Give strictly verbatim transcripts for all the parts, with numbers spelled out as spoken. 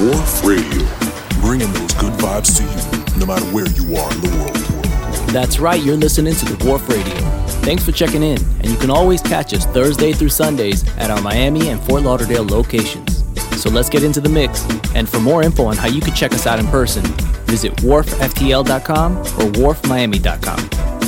Wharf Radio, bringing those good vibes to you, no matter where you are in the world. That's right, you're listening to the Wharf Radio. Thanks for checking in, and you can always catch us Thursday through Sundays at our Miami and Fort Lauderdale locations. So let's get into the mix, and for more info on how you can check us out in person, visit wharf f t l dot com or wharf miami dot com.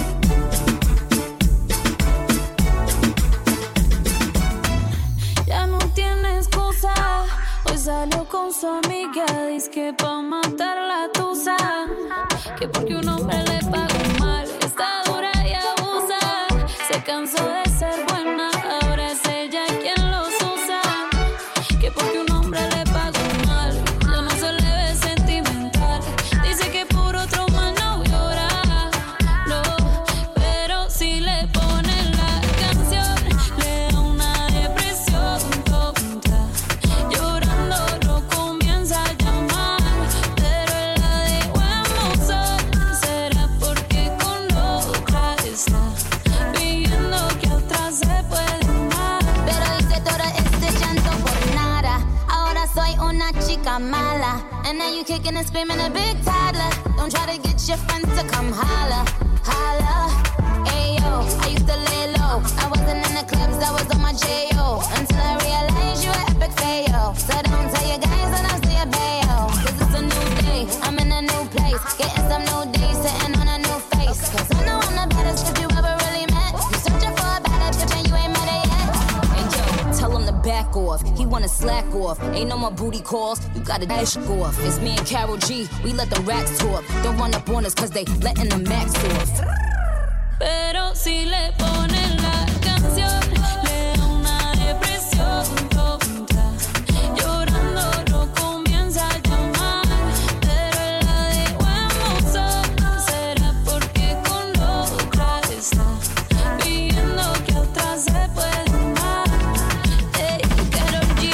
Ya no tiene excusa, hoy salió con su amiga, dice que pa' matar la tusa, que porque un hombre le pagó mal, está dura y abusa, se cansó de ser buena, ahora es ella quien los usa, que porque un hombre le pagó mal, ya no se le ve sentimental, dice que por otro más no llora, no, pero si le ponen la canción, le da una depresión tonta, llorando no comienza a llamar, pero él la dejó en buzón, será porque con otra está, pidiendo que otra se puede amar. Pero hice todo este llanto por nada. Ahora soy una chica mala. And now you kicking and screaming a big toddler. Don't try to get your friends to come holla, holla. Ayo, I used to lay low. I wasn't in the clubs, I was on my J O. Until I realized you were epic fail. So don't tell your guys that I'm still bail. Cause it's a new day, I'm in a new place. Getting some new days, sitting on a new face. Cause I know I'm the baddest if you ever really met. You searching for a better bitch and you ain't met it yet. Hey yo, tell him to back off. He wanna slack off. Ain't no more booty calls. You gotta dash off. It's me and Karol G. We let the racks talk. Don't run up on us cause they letting the max off. Pero si le ponen la canción, le da una depresión tonta, llorando no comienza a llamar, pero él la dejó en buzón, será porque con otra está, pidiendo que otra se puede amar. Hey, Karol G.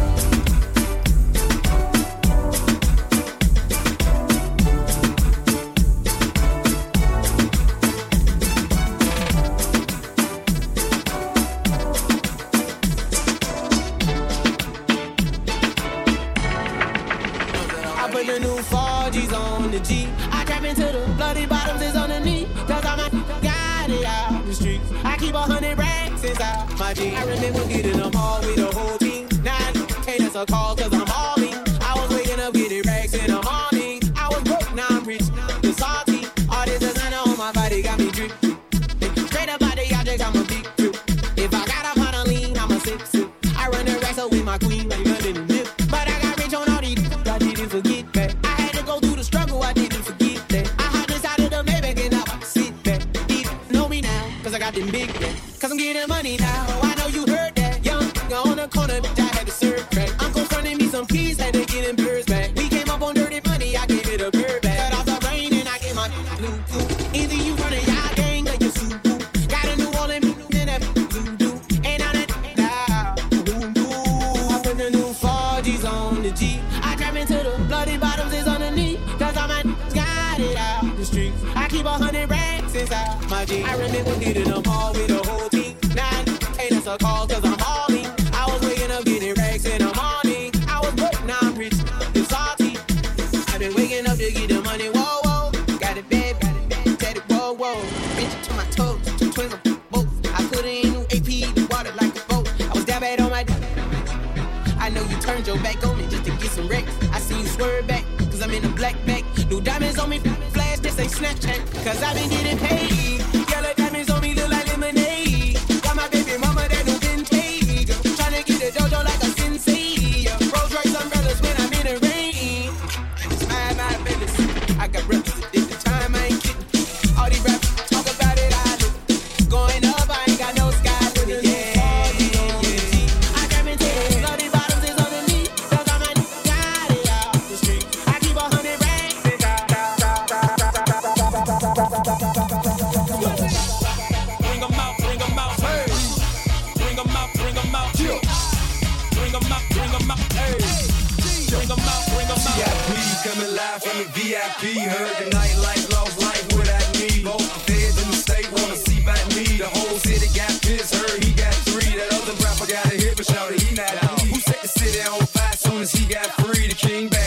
I put the new four G's on the G. I trap into the bloody bottoms is on the knee. Cause I'm a got it out the streets. I keep a hundred racks inside my jeans. I remember getting them all with the whole team. Now I can't answer a call cause I'm all in. I was waking up getting racks in the morning. I was broke, now I'm rich. The salty, all this designer on my body got me drip. Straight up out the object, I'm a big trip. If I got up on a lean, I'm a six two. I run the racks up with my queen, like London and Nip. But I got rich on all these, I didn't forget that. I had to go through the struggle, I didn't forget that. I hopped inside of the Maybach and now I sit back. People know me now, cause I got them big racks. Cause I'm getting money now, oh, I know you heard that. Young, nigga on the corner, bitch, I had to serve crack. Uncle fronted me some keys, had to get them birds back. We came up on dirty money, I gave it a bird back. Cut off the brain and I gave my blue cool. Either you run a y'all gang or you super. Got a new all in me, then that blue do. Ain't on it now, boom boom. I put the new four G's on the G. I trap into the bloody bottoms is on the knee. Cause I'm a got it out the streets. I keep a hundred racks inside my jeans. I remember getting them all with the whole team. Now I ain't answer a call cause I'm all in. I was waking up getting racks in the morning. I was broke, now I'm rich. It's salty. I've been waking up to get the money, whoa, whoa. Got it bad, got it bad, tatted, whoa, whoa. Bitch to my toes, two twins on both. I put it in new A P, the water like a boat. I was down bad on my d- I know you turned your back on me just to get some wrecks. I see you swerve back, cause I'm in a black bag. New diamonds on me, flash, this ain't Snapchat. Cause I've been getting paid. Yellow diamonds on me look like lemonade. Got my baby mama that new vintage. Tryna get a dojo like a sensei. Rolls Royce umbrellas when I'm in the rain. It's my, my business. I got reps at the time, I ain't kidding. All these rappers talk about it, I live. Going up, I ain't got no sky limit, yeah. I grab into the bloody bottoms is on the knee. Cause I'm a got it out the street. I keep a hundred racks. Bring 'em out, bring 'em out, hey. Bring 'em out, bring 'em out, yeah. Bring 'em out, bring 'em out, hey. Bring 'em out, bring 'em out. V I P coming live from the V I P. Heard the nightlife, lost life without me. Both feds in the state wanna see about me. The whole city got pissed, heard he got three. That other rapper got a hit, but shouted he not out. Who set the city on fire soon as he got free? The king back.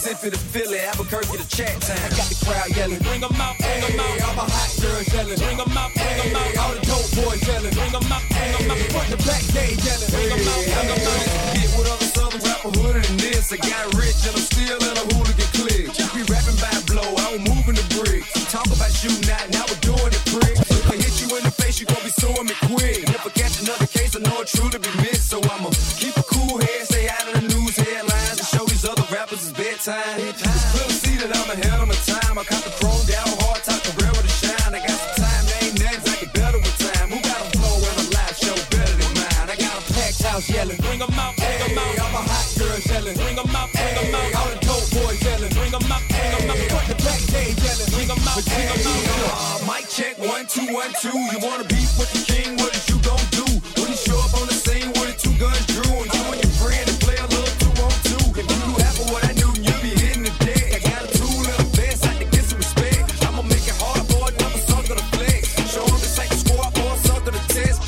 Mississippi to Philly, Albuquerque to Chat Town. I got the crowd yelling, Bring 'em out, bring 'em out. All my hot girls yelling, Bring 'em out, bring 'em out. all the dope boys yelling, Bring 'em out, bring 'em out. front to back gay yelling, Bring 'em out, bring 'em out. Get with other southern rapper hooded than this. I got rich and I'm still in a hooligan clique. Just be rapping by blow, I don't move in the bricks. Talk about shooting out, now we're doing it prick. If I hit you in the face, you gon' be suing me quick. And if I catch another case, I know it's true to be missed. So I'ma keep a cool head, stay out of the news headlines, and show these other rappers it's bedtime. It's clear to see that I'm ahead of my time. I caught the chrome down hard, talk the railroad to shine. I got some time, they ain't names, I get better with time. Who got a flow and a live show better than mine? I got a packed house yelling, Bring 'em out, bring 'em out. all my hot girls yelling, Bring 'em out, bring 'em out. all the dope boys yelling, Bring 'em out, bring 'em out. front to back gay yelling. Bring 'em out, bring 'em out. Uh, mic check, one, two, one, two. You wanna beef with the king, what is you gon' do? When he show up on the scene with the two guns drew, and you and your friend to play a little two on two. If you knew half of what I knew, you'd be hitting the deck. I got a tool in a vest, I can get some respect. I'ma make it hard for another sucker to flex. Show him this ain't the squad for a sucker to test.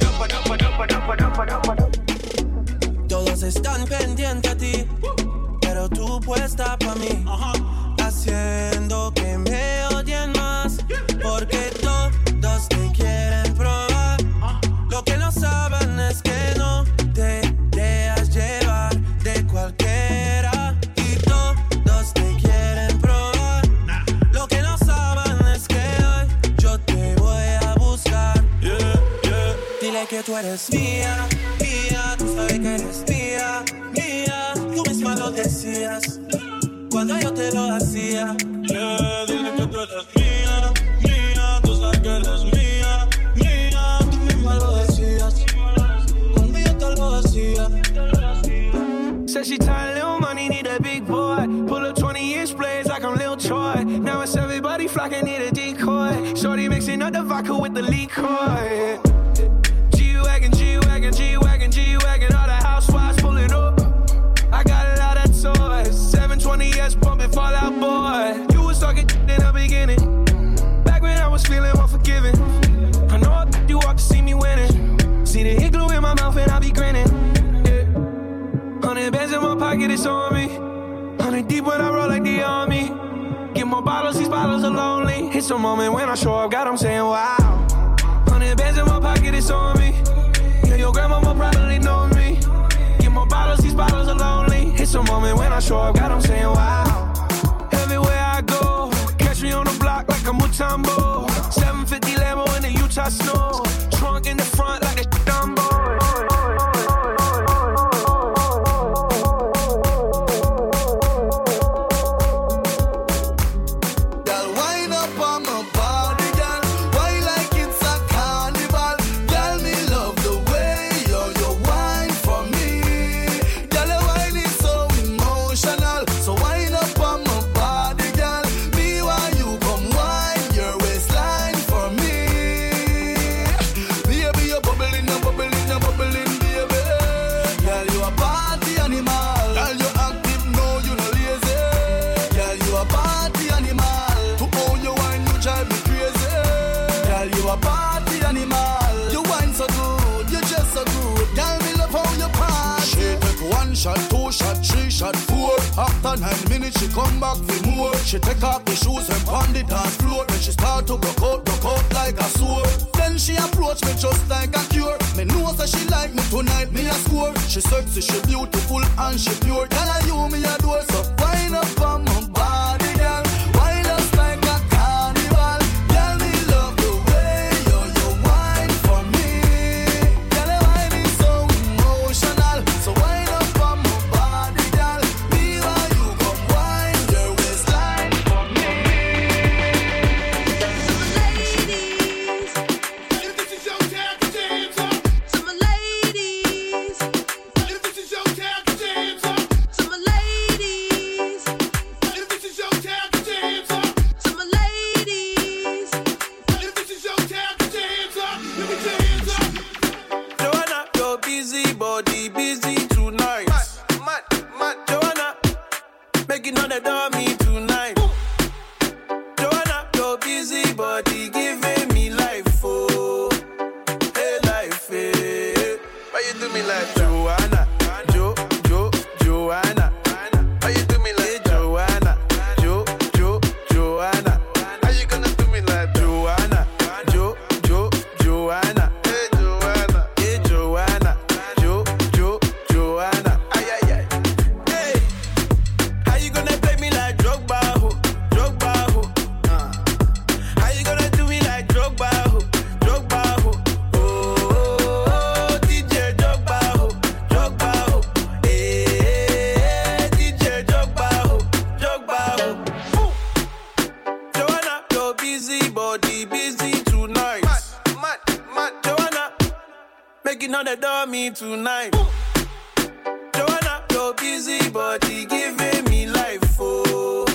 Todos están pendientes a ti, pero tú puesta pa' mí, haciendo que me odien más, porque todos te quieren probar. Lo que no saben es que no te dejas llevar de cualquiera, y todos te quieren probar. Lo que no saben es que hoy yo te voy a buscar. Dile que tú eres mía, mía, tú sabes que eres mía, mía. Tú misma lo decías cuando yo te lo hacía. Yeah, dile que tú eres mía, mía, tú sabes que eres mía, mía. Tú misma lo decías cuando yo te lo hacía. Said she tired, little money, need a big boy. Pull up twenty inch blades like I'm Lil Troy. Now it's everybody flocking, need a decoy. Shorty mixing up the vodka with the liquor. G-Wagon, G-Wagon, G-Wagon, G-Wagon. All the housewives pulling up. I got a lot of toys. seven twenty S pumping Fall Out Boy. You was talking in the beginning, back when I was feeling unforgiving. I know I you walk to see me winning. See the hit glue in my mouth and I be grinning. Yeah. Hundred bands in my pocket, it's on me. Hundred deep when I roll like the army. Get more bottles, these bottles are lonely. It's a moment when I show up, God, I'm saying wow. Hundred bands in my pocket, it's on me. Yeah, your grandmama probably know me. Get more bottles, these bottles are lonely. It's a moment when I show up, God, I'm saying wow. Everywhere I go, catch me on the block like a Mutombo. seven fifty Lambo in the Utah snow. Trunk in the front like a Dumbo. Shot two, shot three, shot four. After nine minutes, she come back for more. She take off the shoes and pound the dance floor. Then she start to broke out, broke out like a sword. Then she approach me just like a cure. Me know that she like me tonight, me a score. She sexy, she beautiful and she pure. Tell her you me a door, so wind up on my body, girl. Wind us like a carnival. Tell me love the way you, you wine for me. Tell her why me so emotional. So wind up. Ladies, Ooh. Joanna, your busy body busy tonight. Mad, mad, mad. Joanna, making all the dummy tonight. Ooh. Joanna, your busy body giving me life, oh,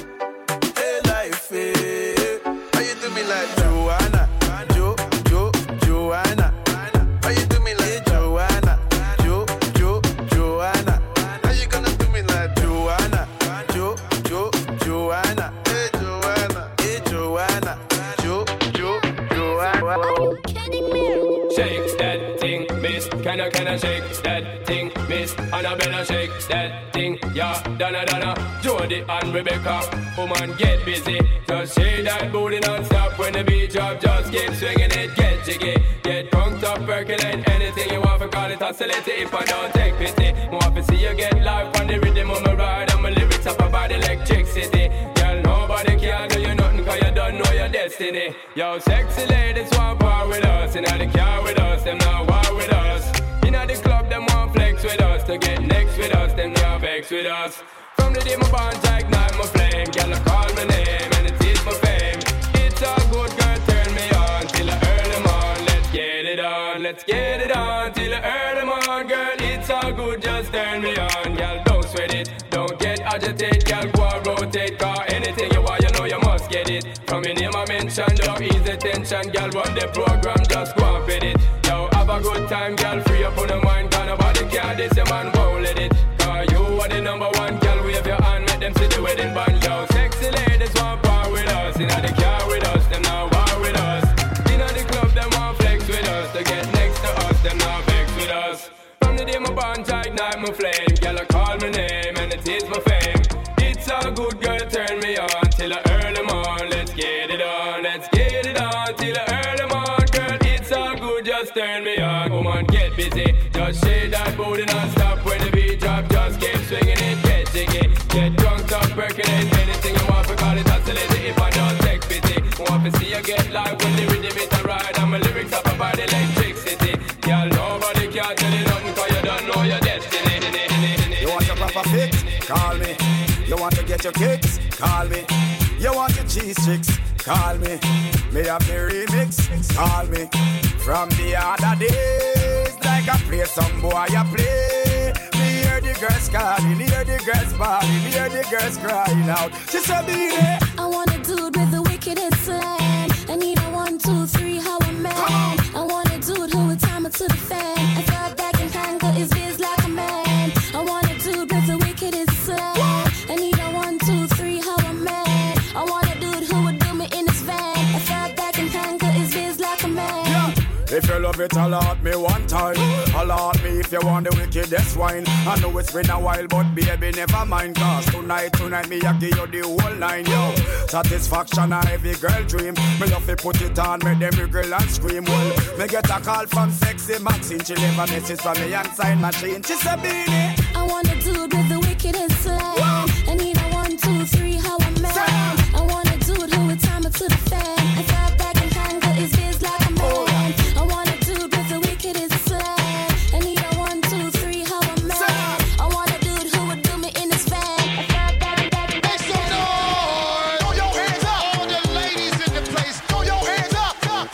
hey life, hey. How you do me like Joanna, Jo, Jo, Joanna? How you do me like Joanna, Jo, Jo, Joanna? How you gonna do me like Joanna, Jo, Jo, Joanna? Hey Joanna, hey Joanna, Jo, Jo, Joanna. Are you kidding me? Shake that thing, miss. Can I, can I shake that thing, miss? Annabella, shake that thing, yeah. Donna, Donna, Jody and Rebecca. Woman, get busy. Just shake that booty non-stop. When the beat drop, just keep swinging it. Get jiggy, get crunked up, percolate. Anything you want, for call it oscillate. If I don't take pity, more to see you get live on the rhythm of my ride. And my lyrics up about electricity. Girl, nobody can do you nothing, cause you don't know your destiny. Yo, sexy ladies want power with us. In the car with us, them not war with us. In the club, them want flex with us. To get next with us, them not vex with us. From the day my bond, I ignite my flame. Girl, I call my name, and it is my fame. It's a good girl, turn me on till I earn them on. Let's get it on, let's get it on till I earn them on. Girl, it's all good, just turn me on. Girl, don't sweat it, don't get agitated. Girl, go and rotate, cause anything you want, you know you must get it. From your name I mention, don't ease the tension. Girl, run the program, just go and fit it. Yo, have a good time, girl, free up on the mind. Cause nobody can this, your man won't let it. Cause you are the number one, girl, wave your hand, make them see the wedding band. Yo, sexy ladies want power with us. In the car with us, them not war with us. In the club, them want flex with us. To get next to us, them not vex with us. From the day my bond, I ignite my flame. Girl, I call my name, and it is my fame. It's a good girl, turn me on till I earn them on. Let's get it on, let's get it on till I earn them on. Girl, it's all good, just turn me on. Woman, get busy, just shake that booty non-stop. When the beat drop, just keep swinging it. Get jiggy, get drunk, up, percolate. Anything you want, for call it oscillate. If I don't take pity, want to see you get live when the rhythm is a ride. And my lyrics up about electricity. Girl, nobody can tell you nothing, cause you don't know your destiny. You want your proper fix? Call me. You want to get your kicks? Call me. You want your cheese chicks? Call me. Me have the remix? Call me. From the other days, like I play some boy, I play. Me hear the girls calling, hear the girls bawling, hear the girls crying out. She said, "Be there." I want a dude with the wickedest slang. I need a one, two, three, how a man. I want a dude who would time it to the fan. I thought that can tangle his biz like a man. I want a dude with the wickedest slang. I need a one, two, three, how a man. I want a dude who would do me in his van. I thought that can tangle his biz like a man. Yeah. If you love it, alert me one time. Alert me if you want the wickedest wine. I know it's been a while, but baby, never mind. Cause tonight, tonight, me I give you the whole line, yo. Satisfaction, a every girl dream. Me love to put it on, make them wriggle and scream. Well, me get a call from sexy Maxine. She leave a message from me and sign machine. She said, "Beanie." I want a dude with the wickedest slang. I need a one, two, three, how a man. I want a dude who would time it to the fan. I thought that can tangle his biz like a man. I want a dude with the wickedest slang. I need a one, two, three, how a man. I want a dude who would do me in his van. I thought that can tangle his biz like a man. Throw your hands up, all the ladies in the place. Throw your hands up,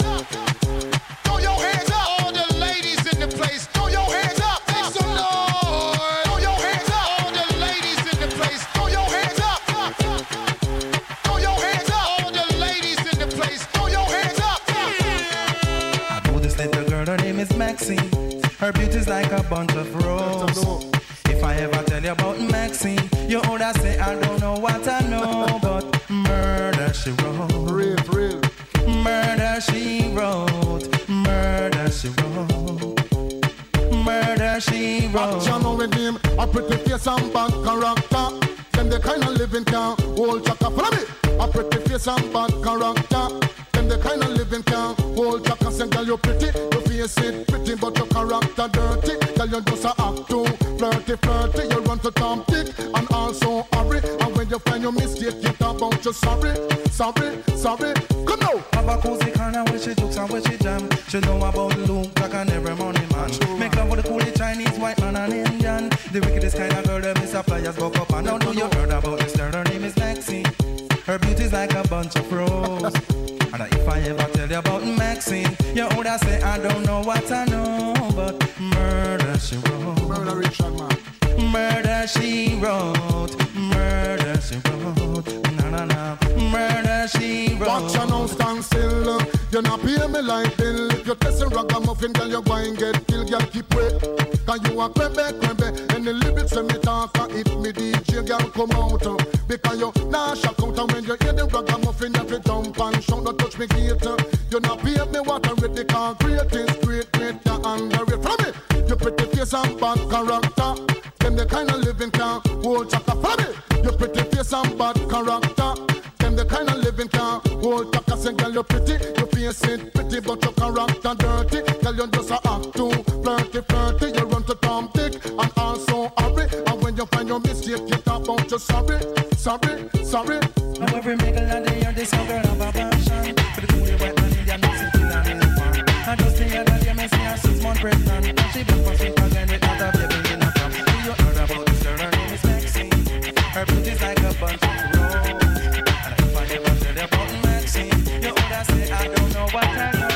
throw your hands up, all the ladies in the place. Throw your hands up, make some noise. Throw your hands up, all the ladies in the place. Throw your hands up, throw your hands up, all the ladies in the place. Throw your hands up. I know this little girl, her name is Maxine. Her beauty's like a bunch of roses. If I ever tell you about Maxine, you would say I don't know what I know, but murder she wrote. Real, real. Murder she wrote. Murder she wrote. Murder she wrote. Action with him, a pretty face and bad character. Them the kind of living can hold chaka. Follow me. A pretty face and bad character. Them the kind of living can hold chaka. Say, girl, you pretty, your face it pretty, but your character dirty. Girl, you just a act too flirty, flirty. You run to Tom Dick and also hurry. And when you find your mistake, mistake, you talk about you sorry, sorry, sorry. Come now. Have a cozy corner where she jokes and where she jam. She know about Luke, like an every morning man. True. Make love with the coolest Chinese, white man and Indian. The wickedest kind of girl that Miss Flyers buck up and down. Know you heard about this girl, her name is Maxine. Her beauty's like a bunch of roses. And if I ever tell you about Maxine, you would say I don't know what I know, but murder she wrote. Murder Richard man. Murder she wrote. Murder she wrote. Na na na. Murder she wrote. Watch you now stand still. You not pay me like bill. If you testing ragamuffin, girl, you go and get killed. Girl, keep wait. Cause you a crembe, crembe. And the lyrics when me talk, if me D J, girl, come out. Because you nah shock out. And when you hear the ragamuffin, you have to jump and shout. Don't touch me gate. You not pay me what I read. The concrete is great, great, you underrate. From me, you pretty face and bad character. Them the kind of living can hold chaka. From me, you pretty face and bad character. Them the kind of living can hold chaka. Say, girl, you pretty, you face it pretty, but your character dirty. Girl, you just a act too flirty, flirty. You run to Tom Dick and also hurry. And when you find your mistake, you talk about you sorry, sorry, sorry. Now every mingle and they hear this young girl have a passion. For the cool white man Indian music in a new farm. And just the other day me see her six months pregnant. And she been for sweet again with not a baby in a farm. Do you heard about this girl? Her name is Maxine. Her beauty's like a bunch of roses. And if I ever tell you about Maxine, you would say I don't know what I know.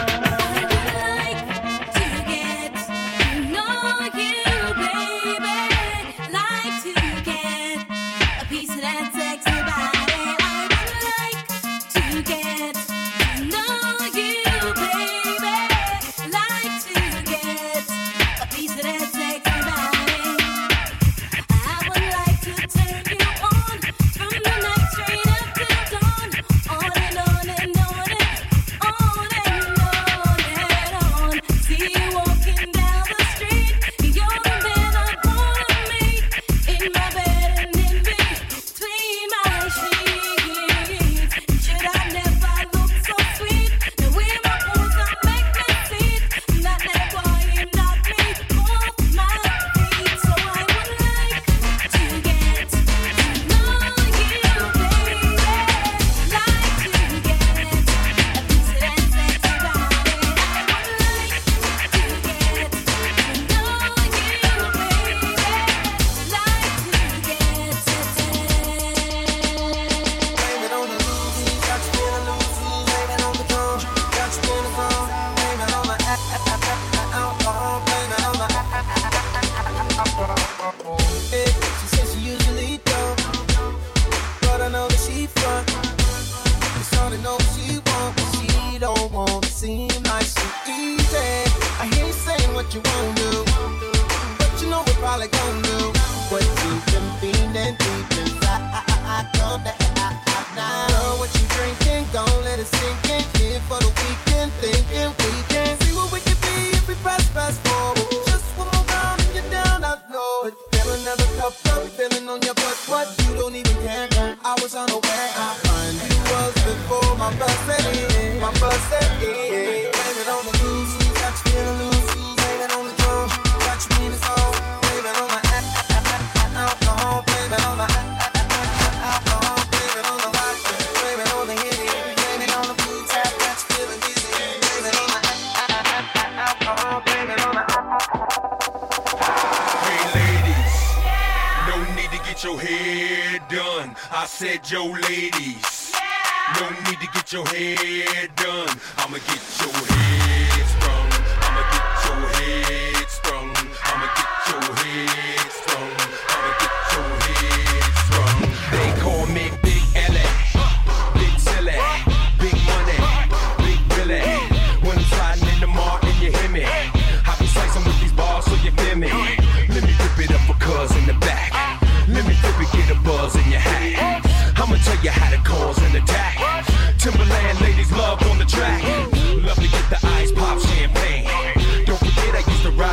Yo, ladies, no need to get your hair done. I'ma get your head sprung. I'ma get your head sprung. I'ma get your head sprung. I'ma get your head sprung. They call me Big Ellie, Big Silly, Big Money, Big Billy. When I'm sliding in the mart and you hear me, I be slicing with these bars so you feel me. Let me rip it up for cuz in the back. Let me flip it, get a buzz in your hat. I'ma tell you how to cause an attack. Timberland ladies love on the track. Love to get the ice pop champagne. Don't forget I used to ride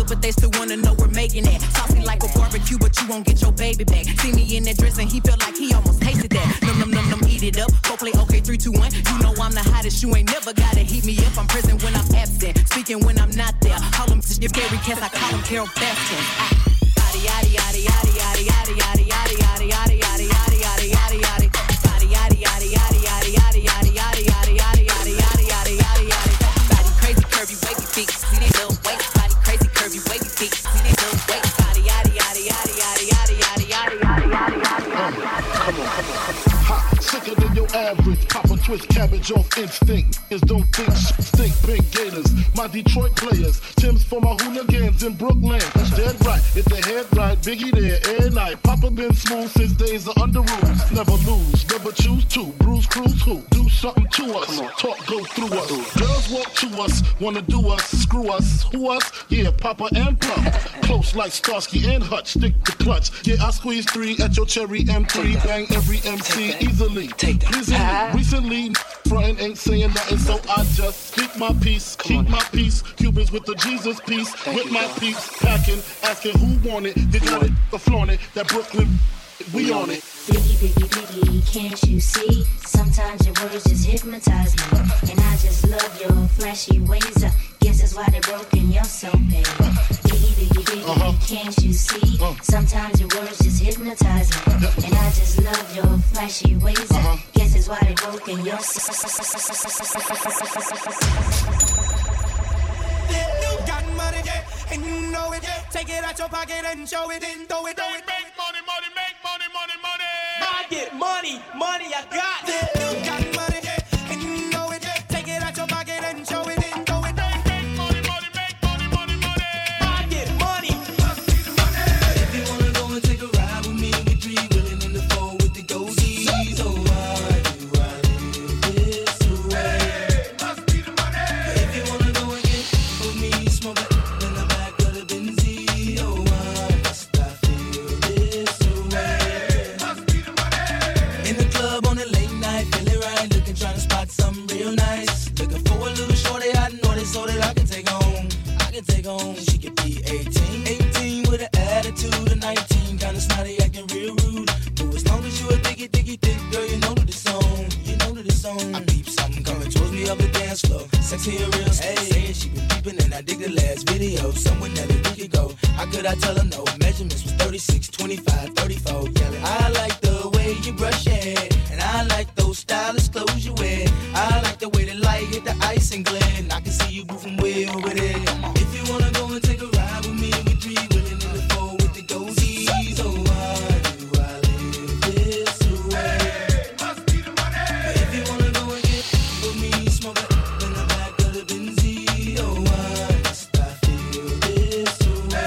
good, but they still wanna know we're making it. Saucy like a barbecue, but you won't get your baby back. See me in that dress and he felt like he almost tasted that. Num num num num, eat it up. Go play okay, three, two, one. You know I'm the hottest, you ain't never gotta heat me up. I'm present when I'm absent, speaking when I'm not there. Call them your scary cats, I call them Carol Baskin. Yaddy yaddy yaddy yaddy yaddy yaddy yaddy yaddy yaddy yaddy yaddy yaddy yaddy yaddy yaddy. Yaddy yaddy yaddy yaddy yaddy yaddy yaddy yaddy yaddy yaddy yaddy yaddy yaddy yaddy yaddy. Body crazy, curvy, wavy feet. See these little waist. Body crazy, curvy, wavy feet. See these little waist. Body yaddy yaddy yaddy yaddy yaddy yaddy yaddy yaddy yaddy yaddy yaddy. Come on, come on, come on. Hot, sicker than your average. Pop a twist cabbage off instinct. Is don't think shit stink. Pink Gators, my Detroit players. Tim's for my hooligans in Brooklyn. That's dead right. If the head right, Biggie there every night. Papa been smooth since days of under rules. Never lose, never choose to. Bruise, cruise, who? Do something to us. Talk, go through us. Girls walk to us, wanna do us, screw us. Who us? Yeah, Papa and Plum. Close like Starsky and Hutch. Stick the clutch. Yeah, I squeeze three at your cherry M three. Bang every M C easily. Take that. Easily. Recently, frontin' ain't saying nothing, so I just speak my peace, keep my peace. Cubans with the Jesus peace, with my peeps packing, asking who want it. They got it, or flaunt it. That Brooklyn, we on it. Biggie, biggie, biggie, can't you see? Sometimes your words just hypnotize me, and I just love your flashy ways. I guess that's why they're broken. You're so bad. Biggie, biggie, biggie, uh-huh. Can't you see? Uh. Sometimes your words just hypnotize me, and I just love your flashy ways. Uh-huh. Guess that's why they're broken. You're so. You got money, yeah, and you know it. Yeah. Take it out your pocket and show it, and throw it, throw it. Make money, money, make money, money, money. I get money, money, I got it. You got money, yeah, and you know it. Yeah. Take it out your pocket and show it, and throw it. Make money, money, make money, money, money. I get money. If you wanna go and take a ride with me, we three willing in the four with the goldies. Oh, why do I live this way? Must be the money. If you wanna go and get with me, smoke it in the back of the Benzie. Oh, why must I feel this way? Must be the money. In the club on a late night, feeling right, looking, trying to spot something real nice. Looking for a little shorty, I know this so that I can take home. I can take home. She could be eighteen, eighteen with an attitude of nineteen, kinda snotty, acting real rude. But as long as you a diggy, diggy, thick girl, you know that it's on. You know that it's on. I peep something coming towards me up the dance floor. Sexy and real, hey, saying she been peeping and I dig the last video. Somewhere that we could go. How could I tell her no? Measurements was thirty-six, twenty-five, thirty-four. Yelling, I like the way you brush your hair, and I like those stylish clothes you wear. I like the way the light hit the ice and glare, and I can see you moving way over there. If you wanna go and take a ride with me, we three willing in the four with the goldies. Oh, why do I live this way? Must be the money. If you wanna go and get with me, smoke it in the back of the Benzie. Oh, why must I feel this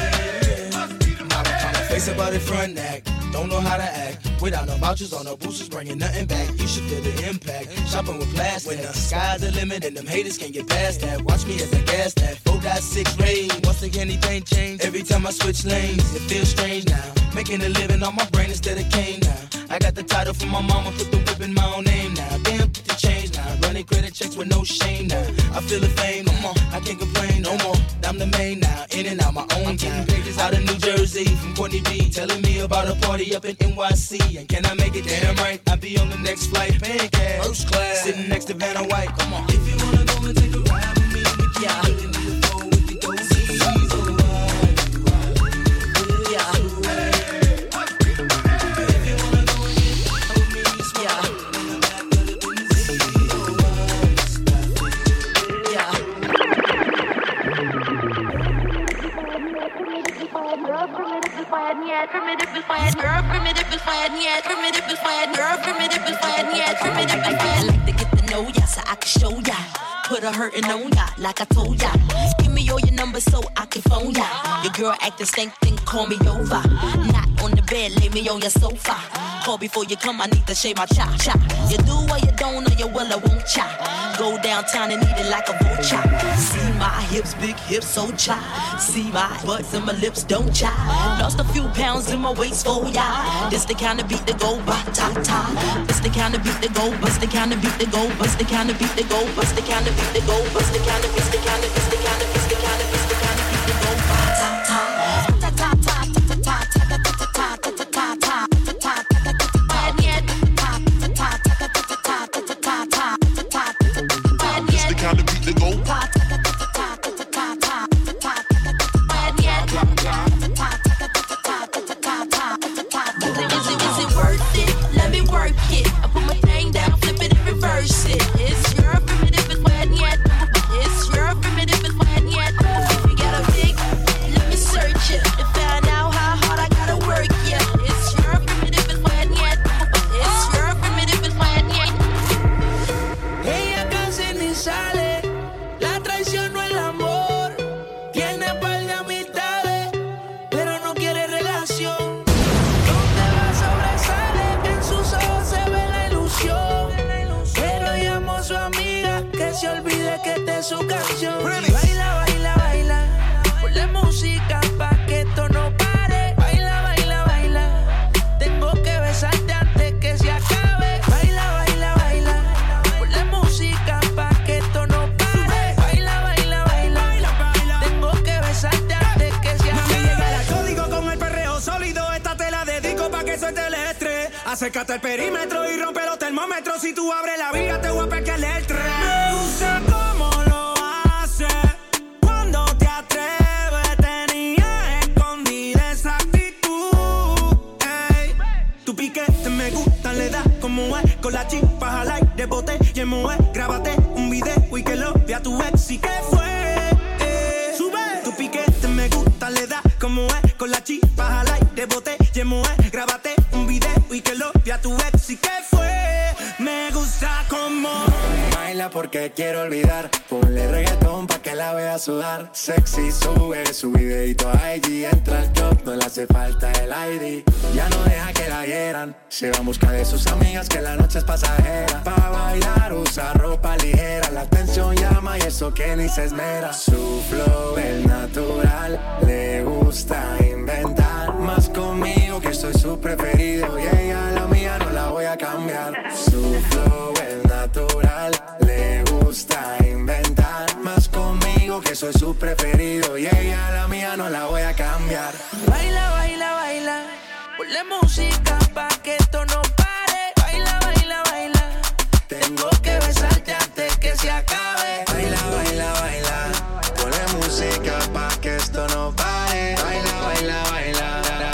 way? Must be the money. Face about it front act, don't know how to act. Without no vouchers or no boosters, bringing nothing back. You should feel the impact. Shopping with plastic. When the sky's the limit and them haters can't get past that. Watch me as I gas that. four point six rain. Once again, anything change. Every time I switch lanes, it feels strange now. Making a living on my brain instead of cane now. I got the title from my mama, put the whip in my own name now. Damn, put the change now. Running credit checks with no shame now. I feel the fame no more. I can't complain no more. I'm the main now. In and out my own time. Pages out of New Jersey from Courtney B. Telling me about a party up in N Y C. And can I make it damn right? I'll be on the next flight, paying cash. First class. Sitting next to Vanna White. Come on. If you wanna go and take a ride with me, we can yeah. Really need to go with the goldies. Oh, why do I live this yeah. way? If you wanna go and get with me, smoke yeah. in the back of the Benzie. Oh, why must I feel yeah. Primitive is fire, girl, primitive is fire, yeah, primitive is fire, girl, primitive is fire, yeah, primitive is fire. I like to get to know ya so I can show ya. Put a hurtin' on ya, like I told ya. Give me all your numbers so I can phone ya. Your girl actin' stank, then call me over. Not on the bed, lay me on your sofa. Call before you come, I need to shave my chop, chop. You do or you don't, or you will or won't chop. Go downtown and eat it like a vulture. See my hips, big hips, so chop. See my butts and my lips, don't chop. Lost a few pounds in my waist, oh yeah. This the kind of beat that go ba ta ta. This the kind of beat that go, bust the kind of beat that go, bust the kind of beat that go, bust the kind of beat that go, bust the kind of, bust the kind of, bust the kind of, bust the kind of, bust the kind of beat that go ba ta. Acércate al perímetro y rompe los termómetros. Si tú abres la vía, te voy a pegar el tren. Me gusta cómo lo haces. Cuando te atreves, tenía escondida esa actitud. Ey. Tu piquete me gusta, le da como es. Con la chispa al aire, bote y emoe. Grábate un video y que lo vea tu ex. ¿Y qué fue? Ey. Sube. Tu piquete me gusta, le da como es. Con la chispa al aire, bote y emoe. Grábate un video y que lo vea tu ex. ¿Y qué fue? Me gusta como baila porque quiero olvidar. Ponle reggaetón pa' que la vea sudar. Sexy, sube su videito a I G. Entra al club, no le hace falta el I D. Ya no deja que la hieran. Se va en busca de sus amigas que la noche es pasajera. Pa' bailar usa ropa ligera. La atención llama y eso que ni se esmera. Su flow es natural. Le gusta inventar. Más conmigo que soy su preferido. Y ella la mía no la voy a cambiar. Su flow es natural. Le gusta inventar. Más conmigo que soy su preferido. Y ella la mía no la voy a cambiar. Baila, baila, baila. Ponle música pa' que esto no pare. Baila, baila, baila. Tengo que besarte antes que se acabe. Baila, baila, baila. Ponle música pa' que esto no pare. Baila, baila, baila.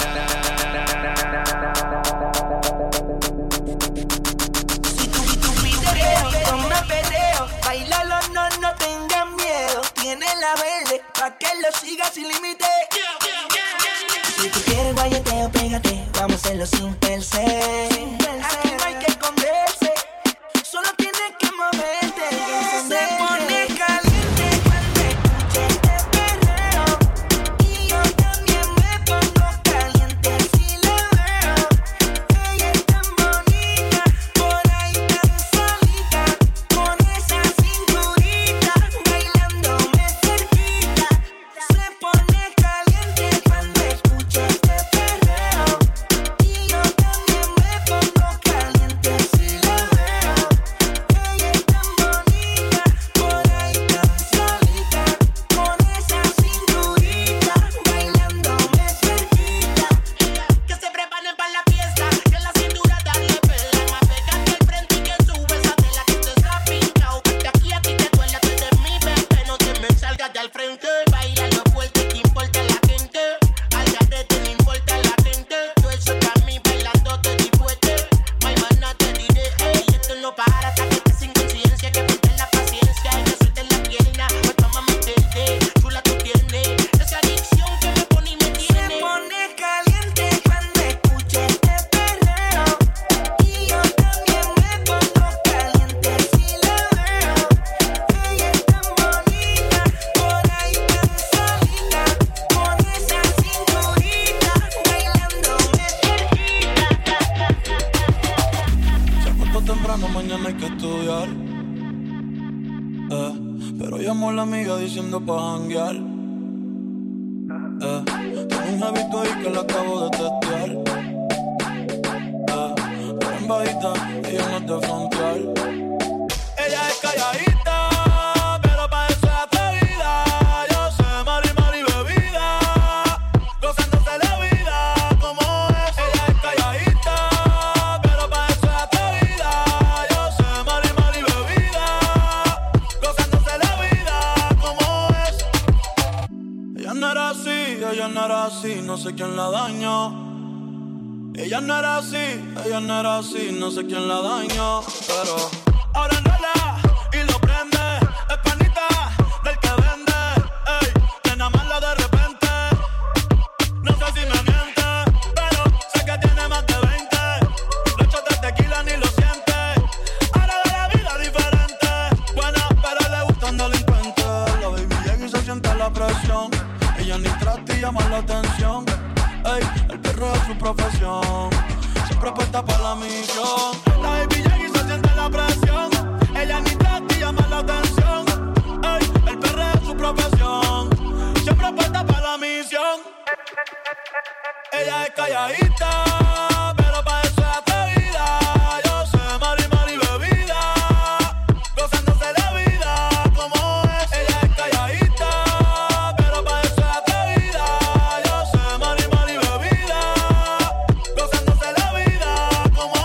Si tú, si tú pides con más perreo, bailalo, no, no tengas miedo. Tiene la verde pa' que lo siga sin límite. Si tú quieres guayeteo, pégate. Vamos a hacerlo sin perse. Aquí no hay que esconderse. Solo tienes que moverte. Se pone caliente cuando escuche este perreo. Y yo también me pongo caliente si la veo. Ella es tan bonita, por ahí tan solita. Con esa cinturita, bailándome cerquita. Se pone caliente cuando escuche este perreo. Y yo también me pongo caliente si la veo. Ella es tan bonita, por ahí tan solita. Con esa cinturita, bailándome cerquita. Que se preparen para la fiesta, que la cintura darle pela. Más pegarte al frente y que sube esa tela que te está pintado. De aquí a ti te duele, tú eres mi bebé, no te me salgas de al frente. Baila lo fuerte, que importa la gente. Al garete, no importa la gente. Tú eso a mí bailando te di fuerte. My mana te diré, ey, esto no para hasta que estés sin conciencia. Que ponte la paciencia y que sueltes la pierna. Pues toma meterte, chula tú tienes. Esa adicción que me pone y me tiene. Se pone caliente cuando escuche este perreo. Y yo también me pongo caliente si la veo. Ella es tan bonita, por ahí tan solita. Con esa cinturita, bailándome cerquita. Se acostó temprano, mañana hay que estudiar. Eh, pero llamó a la amiga diciendo pa' janguear. Eh, tengo un hábito ahí que la acabo de testear. Eh, pero en bajita, ella no es de frontear. Ella es calladita, pero pa' eso es atrevida. Yo sé, mari, mari, bebida, gozándose la vida como es. Ella es calladita, pero pa' eso es atrevida. Yo sé, mari, mari, bebida, gozándose la vida como es. Ella no era así, ella no era así, no sé quién la dañó. Ella no era así, ella no era así, no sé quién la dañó. Pero ahora enrola y lo prende. Es panita del que vende, ey, que nada más la de repente. No sé si me miente, pero sé que tiene más de veinte. Los shots de tequila ni lo siente. Ahora ve la vida diferente. Buena, pero le gustan delincuentes. La baby llega y se siente la presión. Ella ni trata y llama la atención. Ey, el perro es su profesión. Siempre puesta para la misión. La baby llega y se siente la presión. Ella ni trata y llama la atención. Ey, el perro es su profesión. Siempre puesta para la misión. Ella es calladita, pero pa' eso es atrevida. Yo sé, mari, mari, bebida, gozándose la vida como es. Ella es calladita, pero pa' eso es atrevida. Yo sé, mari, mari, bebida, gozándose la vida como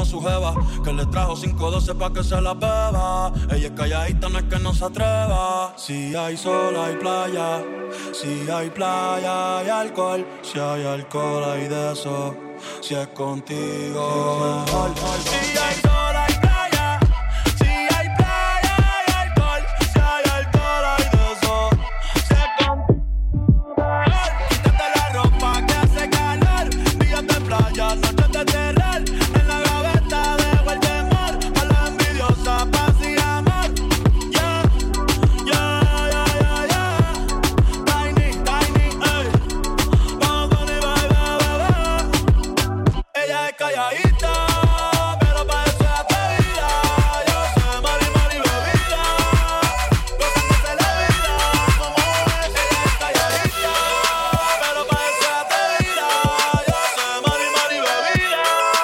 su jeva, que le trajo cinco doce pa' que se la beba. Ella es calladita, no es que no se atreva. Si hay sol, hay playa. Si hay playa, hay alcohol. Si hay alcohol, hay de eso. Si es contigo, mejor. Si hay sol, hay playa. Si hay playa, hay alcohol. Si hay alcohol, hay de eso. Si es contigo, mejor. Quítate la ropa que hace calor. Días de playa, noches de terror. En la gaveta dejo el temor. A la envidiosa, paz y amor. Yeah, yeah, yeah, yeah, yeah. Tiny, tiny, ey. Vamos con el baile, bebé. Ella es calladita, pero parece atrevida. Yo sé, mari, mari, bebida. Gozándose la vida, como es. Ella es calladita, pero parece atrevida. Yo sé, mari, mari, bebida.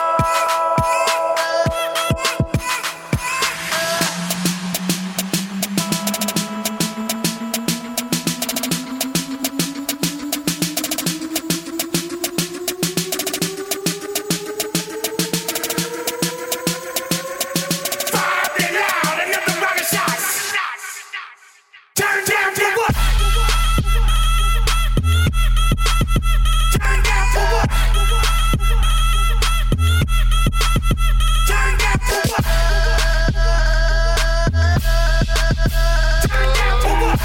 Turn down for what? Turn down for what? Turn down for what? Turn down for what?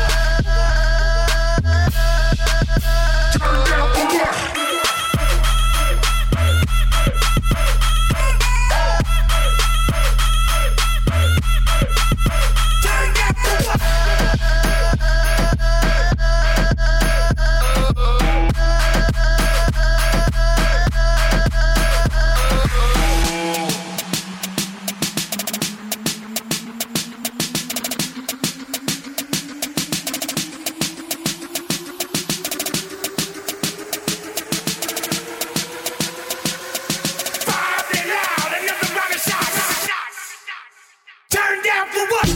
Turn down for what? Turn down for what? Five and loud, another round of shots. Turn down for what?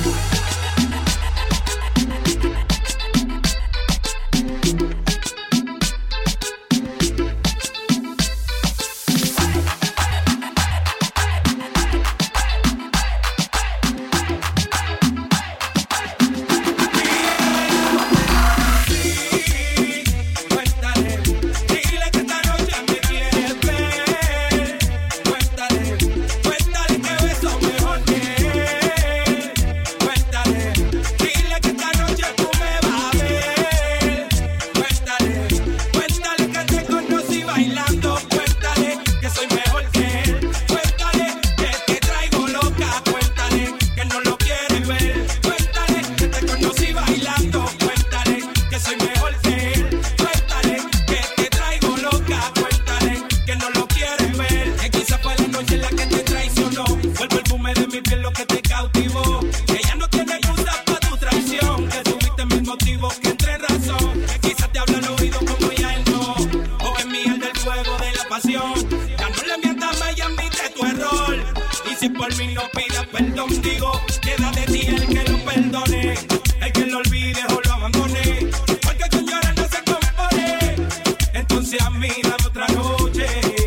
Cuéntale, dile que esta noche me quieres ver. Cuéntale, cuéntale que beso mejor que él. Cuéntale, dile que esta noche tú me vas a ver. Cuéntale, cuéntale que te conocí bailando. Cuéntale que soy mejor que él. Cuéntale que te traigo loca. Cuéntale que no lo quieres ver. Cuéntale que te conocí bailando. Cuéntale que soy mejor que él. Cuéntale que te traigo loca. Cuéntale que no lo quieres ver. Que quizá fue la noche en la que te traicionó. Fue el perfume de mi piel lo que te cautivó. Que ya no tiene excusa para tu traición. Que tuviste mil motivos que entre razón. Que quizá te habla al oído como ya él no. O en mí el del fuego de la pasión. Ya no le mientas más y admite tu error. Y si por mí no pidas perdón, digo, queda de ti el que lo perdone. El que lo olvide o lo abandone. Porque con llorar no se compone. Entonces a mí dame otra noche.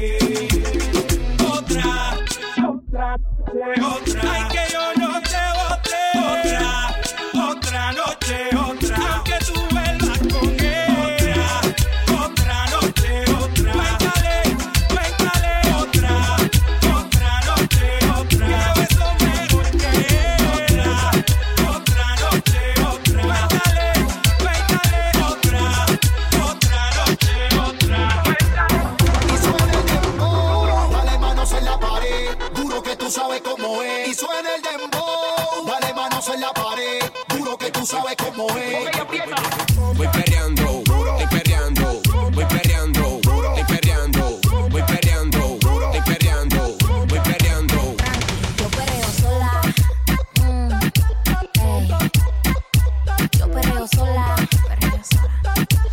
Otra, otra noche, otra. Ay, que yo no te bote. Otra, otra noche, otra. Aunque tú vuelvas con él. Otra, otra noche, otra. Cuéntale, cuéntale. Otra, otra noche, otra. Que beso mejor que él. Otra, otra noche, otra. Cuéntale, cuéntale. Otra, otra noche, otra. Y suena el dembow, dale manos en la pared, duro que tú sabes cómo es. Y suena el dembow, dale manos en la pared, duro que tú sabes cómo es. Voy perreando, estoy perreando, voy perreando, estoy perreando, voy perreando, estoy perreando, voy perreando. Yo perreo sola. Mm, ey. Yo perreo sola. Perreo sola.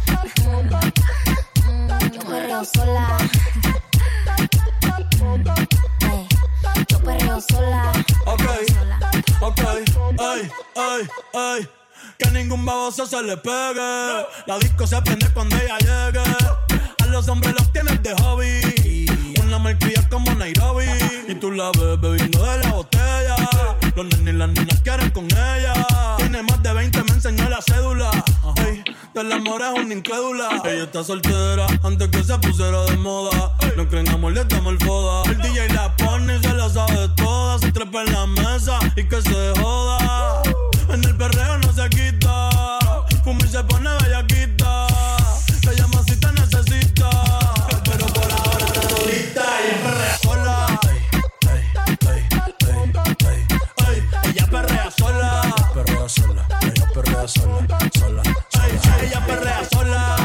Mm, yo perreo sola. Ey. Yo perreo sola. Ok, ok, ay, ay, ay. Que ningún baboso se le pegue. La disco se prende cuando ella llegue. A los hombres los tienes de hobby. la malcria como Nairobi. Y tú la ves bebiendo de la botella. Los nenes y las niñas quieren con ella. Tiene más de veinte, me enseñó la cédula. Ey, del amor es una incrédula. Ella está soltera antes que se pusiera de moda. No creen amor, le damos el foda. El D J la pone y se la sabe toda. Se trepa en la mesa y que se joda. En el perreo no se quita. Fuma y se pone bellaquita. Se llama si te necesita. Pero por ahora está solita y perrea sola. Ella perrea sola. Perrea sola. Ella perrea sola. Sola. Ella perrea sola.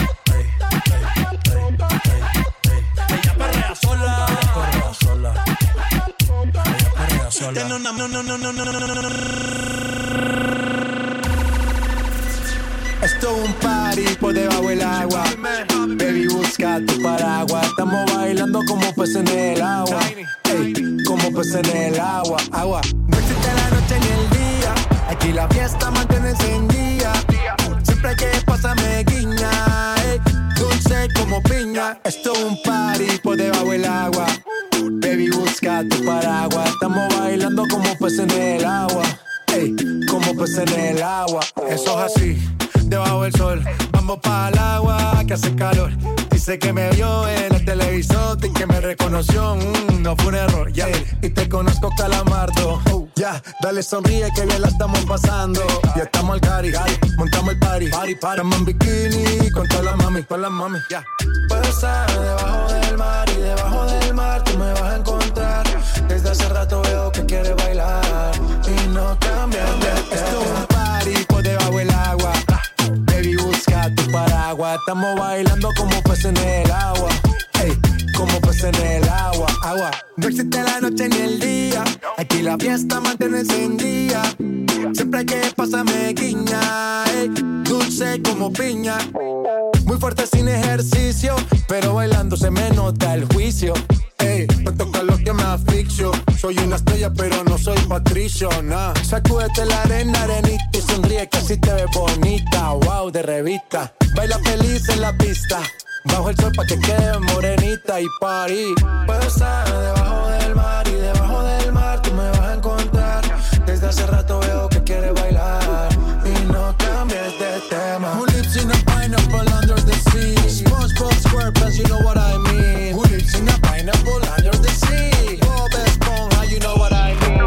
Ella perrea sola. Perrea sola. Ella perrea sola. Tiene una no no no no no no. Esto es un party por debajo del agua. Baby, busca tu paraguas. Estamos bailando como peces en el agua. Ey, como peces en el agua. Agua. No existe la noche ni el día. Aquí la fiesta mantiene encendida. Siempre que pasa me guiña. Ey, dulce como piña. Esto es un party por debajo del agua. Baby, busca tu paraguas. Estamos bailando como peces en el agua. Ey, como peces en el agua. Eso es así. Debajo del sol, vamos para el agua que hace calor. Dice que me vio en el televisor y que me reconoció, mm, no fue un error, ya. Yeah. Y te conozco, Calamardo. Oh, ya, yeah. Dale sonríe que bien la estamos pasando. Ya estamos al cari, montamos el party. Party, party. Estamos en bikini con todas las mami, con las mami. Ya. Yeah. Puedo estar debajo del mar y debajo del mar tú me vas a encontrar. Desde hace rato veo que quieres bailar y no cambias de tema. Esto es un party por debajo del agua. Baby, busca tu paraguas. Estamos bailando como peces en el agua. Ey, como peces en el agua. Agua. No existe la noche ni el día. Aquí la fiesta mantiene encendida. Siempre que pasa me guiña. Ey, dulce como piña. Muy fuerte sin ejercicio, pero bailando se me nota el juicio. Ey, me toca lo que me asfixio. Soy una estrella, pero no soy Patricio, nah. Sacúdete la arena, arenita y sonríe que así te ves bonita. Wow, de revista. Baila feliz en la pista. Bajo el sol pa' que quede morenita y party. Puedo estar debajo del mar y debajo del mar tú me vas a encontrar. Desde hace rato veo que quieres bailar y no cambies de tema. Who lives in a pineapple under the sea? SpongeBob SquarePants, you know what I mean. Who lives in a pineapple under the sea? Bob Esponja, you know what I mean.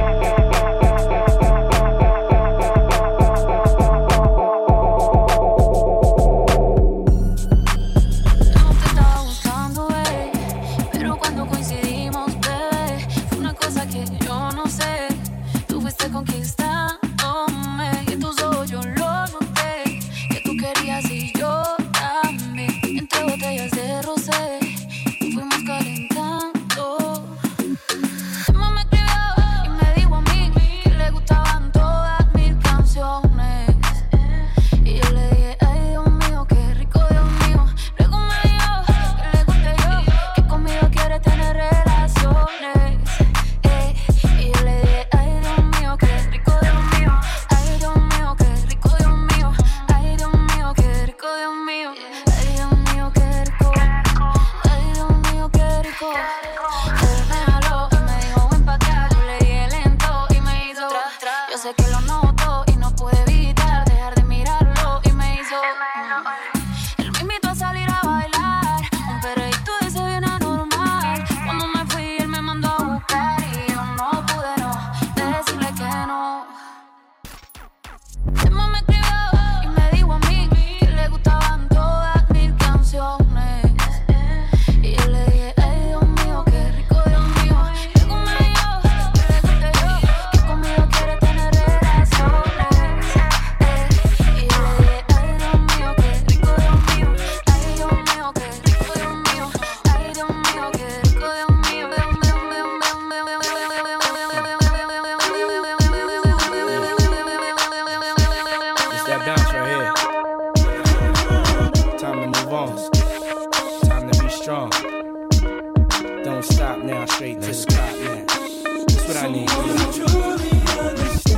Conquistándome y en tus ojos yo lo noté, que tú querías y yo también. Entre botellas de rosé nos fuimos calentando. Emma me escribió y me dijo a mí que le gustaban todas mis canciones. Y yo le dije, ay Dios mío, qué rico Dios mío. Luego me dijo que le guste yo, que conmigo quiere tener relaciones. eh, Y yo le dije, ay Dios mío, qué rico Dios mío. Ay Dios mío, qué rico Dios mío. Ay Dios mío, qué rico Dios mío. Ay Dios mío, qué rico. Ay Dios mío, qué rico. Él me jaló y me dijo ven pa' acá. Yo le dije lento y me hizo tra, tra. Yo sé que lo notó y no pude evitar dejar de mirarlo y me hizo. Él me invitó a salir a bailar, un perreíto de ese bien anormal. Cuando me fui él me mandó a buscar y yo no pude no decirle que no. Emma me escribió y me dijo a mí que le gustaban todas mis canciones. Y yo le dije, ay Dios mío, qué rico Dios mío. Luego me dijo que le guste yo, que conmigo quiere tener relaciones. Y yo le dije, ay Dios mío, qué rico Dios mío. Ay Dios mío, qué rico Dios mío. Ay Dios mío, qué rico Dios mío. It's that bounce right here. Time to move on. Time to be strong. Don't stop now, straight to the top now. That's what I need.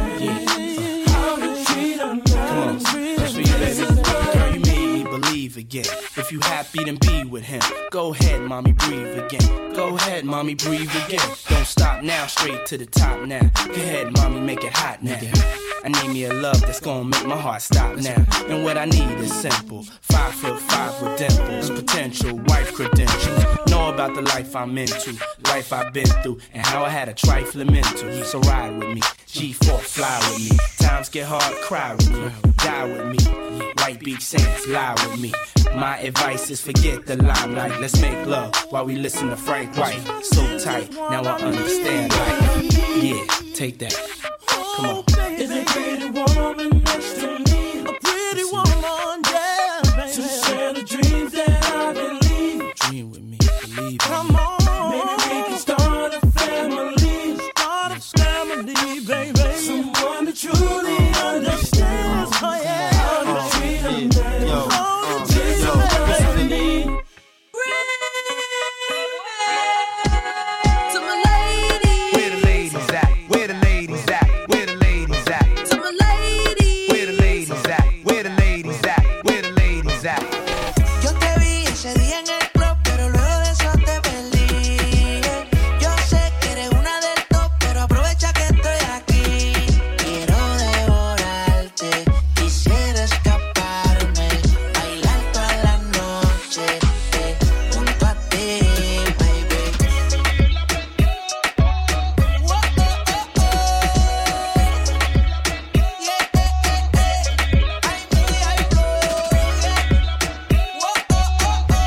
Yeah. Uh. Come on, that's for you, baby. Girl, you made me believe again. again. If you happy, then be with him. Go ahead, mommy, breathe again. Go ahead, mommy, breathe again. Don't stop now, straight to the top now. Go ahead, mommy, make it hot now. I need me a love that's gonna make my heart stop now. And what I need is simple. Five foot five with dimples, potential wife credentials. Know about the life I'm into, life I've been through, and how I had a trifling mental. So ride with me, G four, fly with me. Times get hard, cry with me, die with me. White Beach Sands, lie with me. My advice is forget the limelight. Let's make love while we listen to Frank White. So tight, now I understand life. Yeah, take that. Come on. Is a pretty woman next to me? A pretty woman, yeah, baby. To share the dreams that I believe. Dream with me, believe me. Come on. Maybe we can start a family. Start a family, baby. Someone that truly understands. Oh, yeah. How to treat them, baby. Yo, Oh, treat them, baby. To my lady. Where the ladies at? Where the ladies at? Where the ladies at? To my lady. Where the ladies at? Where the ladies at? Where the ladies at? Yo te vi ese día en el club, pero luego de eso te perdí. Yo sé que eres una del top, pero aprovecha que estoy aquí. Quiero devorarte, quisiera escaparme, bailar toda la noche, eh, junto a ti, baby. Oh, oh, oh, oh. Yeah, eh, eh, eh. Ay, mi, ay, flow, yeah. Oh, oh, oh, oh.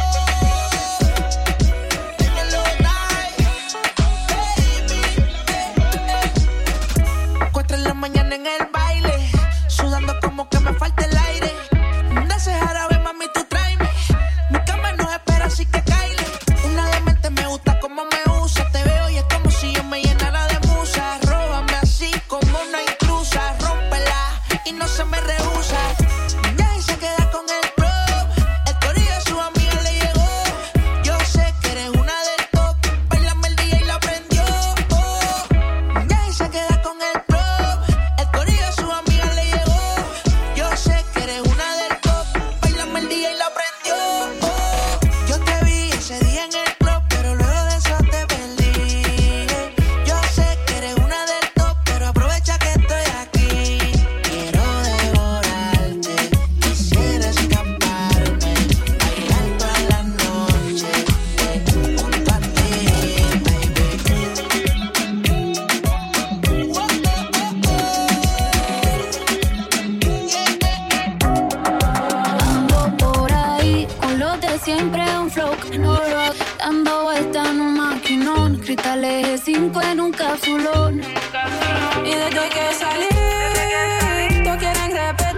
Dímelo, night, baby, eh, eh. Cuatro en la mañana en el baile, sudando como que me falta el aire. De ese jarabe, mami, tú tráeme. Mi cama no espera, así que caile. Una demente me gusta como me usa. Te veo y es como si yo me llenara de musa. Róbame así como una intrusa. Rómpela y no se me rehúsa. Ya y se queda con el pro. El corillo de su amiga le llegó. Yo sé que eres una del top. Bailame el día y la prendió. Oh. Ya y se queda con el pro. El corillo de su amiga le llegó. Yo sé que eres una del top. Bailame el día y la prendió. Oh. Yo te vi ese día en el club, pero luego de eso te perdí. Yo sé que eres una del top, pero aprovecha que estoy aquí. Quiero devorarte, quisiera escaparme, bailar toda la noche, eh, junto a ti, Ando por ahí con los de siempre, un flow que no rock. Dando vueltas en un maquinón, cristales G cinco en un capsulón. Y desde que salí, todos quieren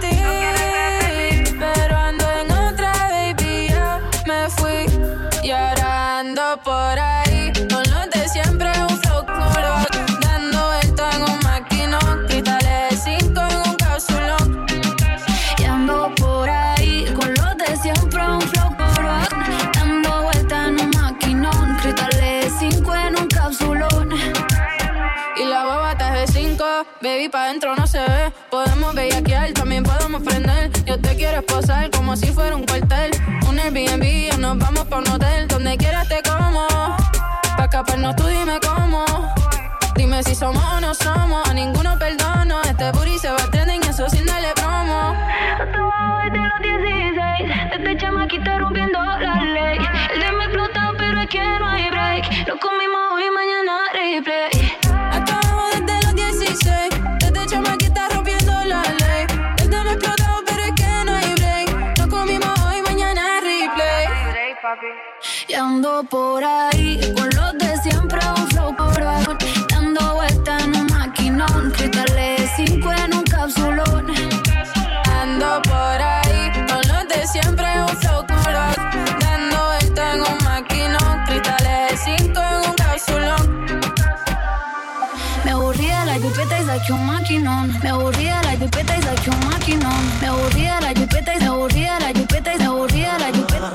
repetir, pero ando en otra, baby, ya me fui. Y ahora ando por ahí, con los de siempre, un flow rock. Dando vueltas en un maquinón, cristales cinco en un capsulón. Y ando por ahí con los de siempre, un flow rock. Dando vueltas en un maquinón, cristales cinco en un capsulón. Y la baba está de cinco, baby, pa' dentro no se ve. Podemos bellaquear, también podemos prender. Yo te quiero esposar como si fuera un cuartel. Un Airbnb o nos vamos pa' un hotel. Donde quieras te como, pa' escaparnos tú dime cómo. Dime si somos o no somos, a ninguno perdono. Este booty se va a trending, eso sin darle promo. Hasta abajo desde los dieciséis, desde chamaquita rompiendo la ley. El de me explota, pero es que no hay break. Lo comimos hoy, mañana replay. Hasta abajo desde los dieciséis, desde chamaquita rompiendo la ley. El de me explotado, pero es que no hay break. Lo comimos hoy, mañana replay. Y ando por ahí con los de siempre, un flow rock. Dando vueltas en un maquinón, cristales cinco en un capsulón. Ando por ahí con los de siempre, un flow rock. Dando vueltas en un maquinón, cristales cinco en un capsulón. Me aburría la jipeta y saqué un maquinón. Me aburría la jipeta y saqué un maquinón. Me aburría la jipeta y me aburría la jipeta y me aburría la jipeta.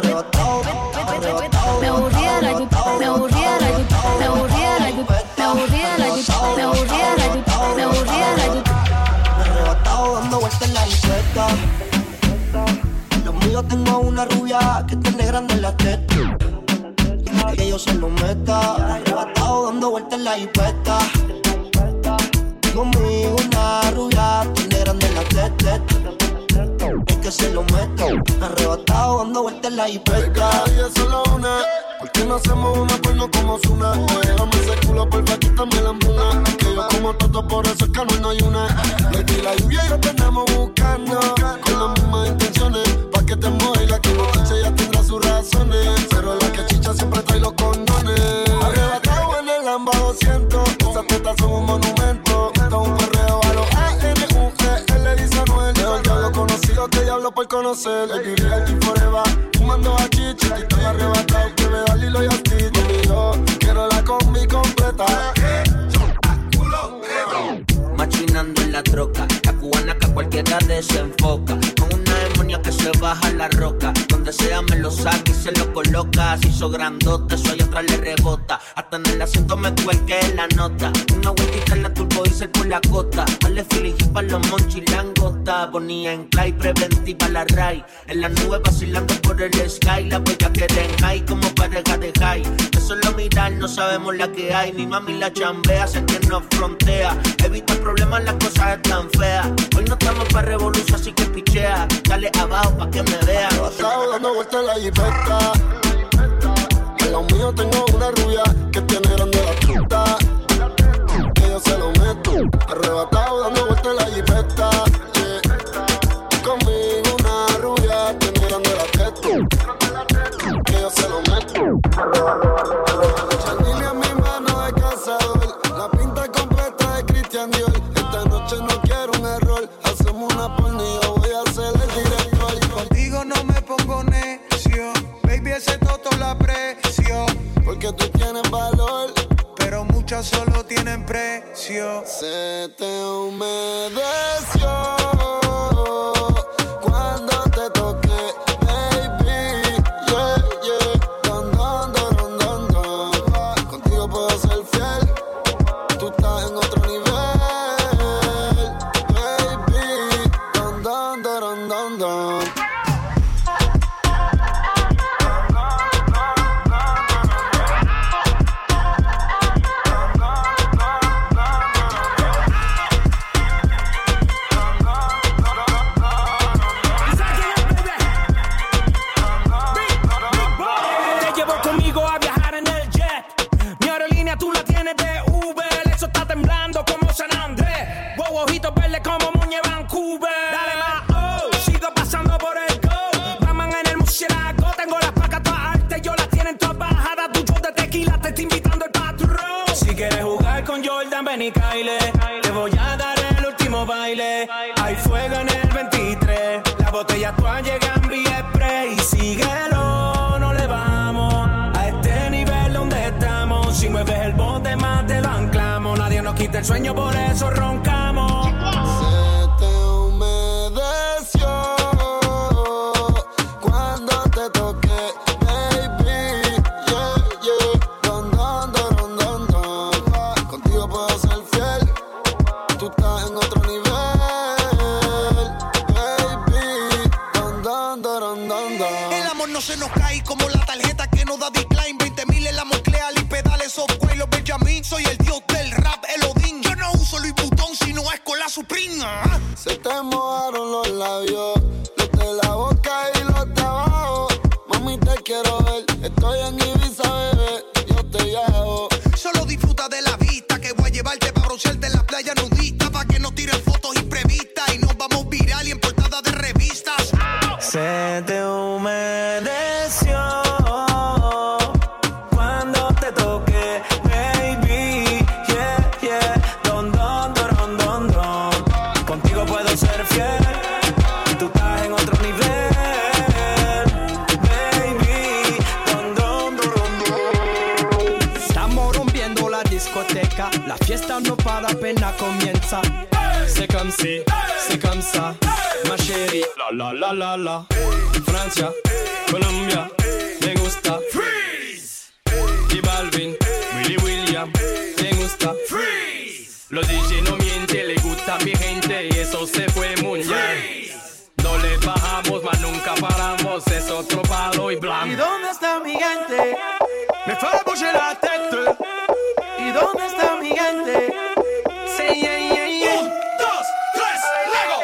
Me aburría la jipeta, me aburría la jipeta, me aburría la jipeta, me aburría la jipeta, me aburría la jipeta, me aburría la jipeta. Arrebatado dando vueltas en la bicicleta. Los yo tengo una rubia que tiene grande la teta. Que yo se lo meta. Arrebatado dando vueltas en la hipeta. Conmigo una rubia tiene grande la teta. Es que se lo meto. Arrebatado dando vueltas en la hipeta. Cada día solo una. ¿Por qué no hacemos una porno como Zuna? Déjame ese culo, porfa, quítame la hambruna. Que yo como todo, por eso es que no hay una. Lady, la lluvia y yo tenemos buscando con las mismas intenciones. Pa' que te mueva y la que borracha ya tendrá sus razones. Pero la que chicha siempre trae los condones. Arrebatado en el Lamba doscientos. Esas tetas son un monumento. Esto es un perreo a los A N U E L dice Anuel. Yo el diablo conocido que diablo por conocer. El beauty, el G forever. Fumando a chichi, estoy arrebatado. Que me da Lilo y Asti. Conmigo quiero la combi completa. Machinando en la troca, la cubana que a cualquiera desenfoca. Con una demonia que se baja la roca. Donde sea me lo saca y se lo coloca. Se hizo grandote, soy otra le rebota. Hasta en el asiento me cuelque la nota. Una vueltita en la turbo diesel por la costa. Vale feeling para los monchis langota. Ponía en clay, preventiva la ray. En la nube vacilando por el sky. La bella que den high como pareja de high. De solo mirar no sabemos la que hay. Ni mami la chambea, sé que nos frontea. Evita problemas, las cosas están feas. Hoy no estamos pa' revolución, así que pichea. Dale abajo pa' que me vean. Arrebatado dando vueltas en la jipeta. Al lado mío tengo una rubia que tiene grande la puta. Que yo se lo meto. Arrebatado dando vueltas en la jipeta. Yeah. Conmigo una rubia tiene grande la teta. Que yo se lo meto. Chanel en mi mano de cazador. La pinta completa de Christian Dior. Esta noche no quiero un error. Hacemos una porno y yo voy a hacer el director. Contigo no me pongo necio. Baby, ese toto la aprecio. Porque tú tienes valor. Pero muchas solo tienen precio. Se te humedeció cuando te toqué, baby. Yeah, yeah. Don, don, don, don, don. Contigo puedo ser fiel. Tú estás en otro nivel, baby. Don, don, don, don, don. Ojitos verdes como Muñe Vancouver. Dale más, oh, sigo pasando por el go. Batman en el murciélago. Tengo las placas todas altas, yo las tienen todas bajadas. Tu show de tequila te está invitando el patrón. Si quieres jugar con Jordan, ven y caile. Te voy a dar el último baile. Hay fuego en el veintitrés. Las botellas todas llegan vía spray. Síguelo, no le vamos a este nivel donde estamos. Si mueves el bote más te lo anclamos. Nadie nos quita el sueño, por eso roncamos. Se te humedeció cuando te toqué, baby. Yeah, yeah. Don, don, don, don, don. Contigo puedo ser fiel. Tú estás en otro nivel, baby. Don, don, don, don, don. El amor no se nos cae como la tarjeta que nos da decline. veinte mil en la Moncler y pedales software. Los Benjamin, soy el dios del rap, el Odín. Yo no uso Louis Vuitton, sino es con la Supreme. ¿Ah? Se te mojaron los labios, los de la boca y los de abajo. Mami, te quiero ver, estoy en Ibiza, bebé, yo te llamo. Solo disfruta de la vista, que voy a llevarte para broncearte en la playa nudista, para que no tiren fotos imprevistas y nos vamos viral y en portada de revistas. Se te humedeció cuando te toqué, baby. Yeah, yeah. Don, don, don, don, don. Contigo puedo ser fiel y tú estás en otro nivel, baby. Don, don, don, don. Estamos rompiendo la discoteca. La fiesta no para, apenas comienza. C'est comme si, c'est comme ça, ma chérie. La la la la la. Francia, Colombia, me gusta. Freeze. Y Balvin, Willy William, me gusta. Freeze. Los D J no mienten, le gusta a mi gente y eso se fue muy bien. No le bajamos, mas nunca paramos. Es otro palo y blanco. ¿Y dónde está mi gente? Me fue a bouger la tête. ¿Y dónde está mi gente? Sí, yeah, yeah, yeah. Un, dos, tres, Lego.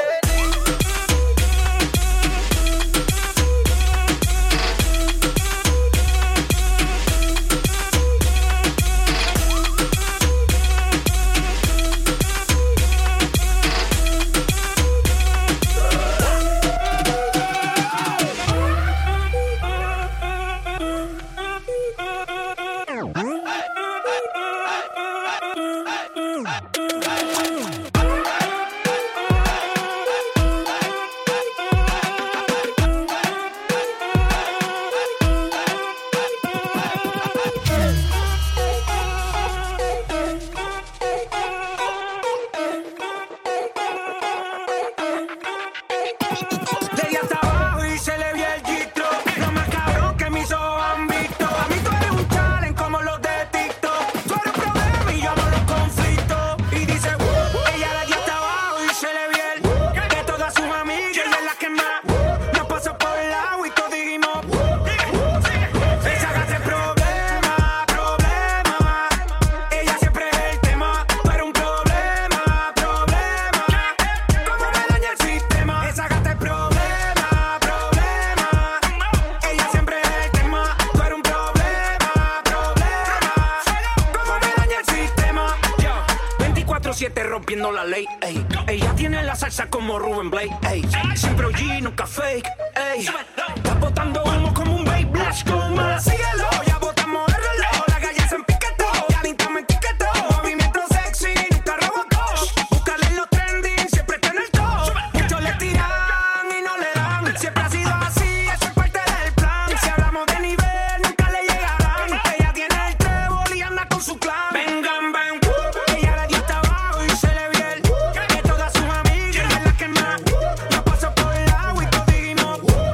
Rompiendo la ley, ey. Ella tiene la salsa como Ruben Blake, ey. Siempre O G, nunca fake, ey. Está botando humo como un babe, let's go más. Síguelo, ya botamos el reloj. La calle se empiquetó, ya me etiquetó. Movimiento sexy, nunca rebotó. Búscale en los trending, siempre está en el top. Muchos le tiran y no le dan. Siempre ha sido así, eso es parte del plan. Si hablamos de nivel, nunca le llegarán. Ella tiene el trébol y anda con su clan. Vengan, ven, ella la dio hasta abajo y se le vio el que todas sus amigas es la que más nos pasó por el agua y todos dijimos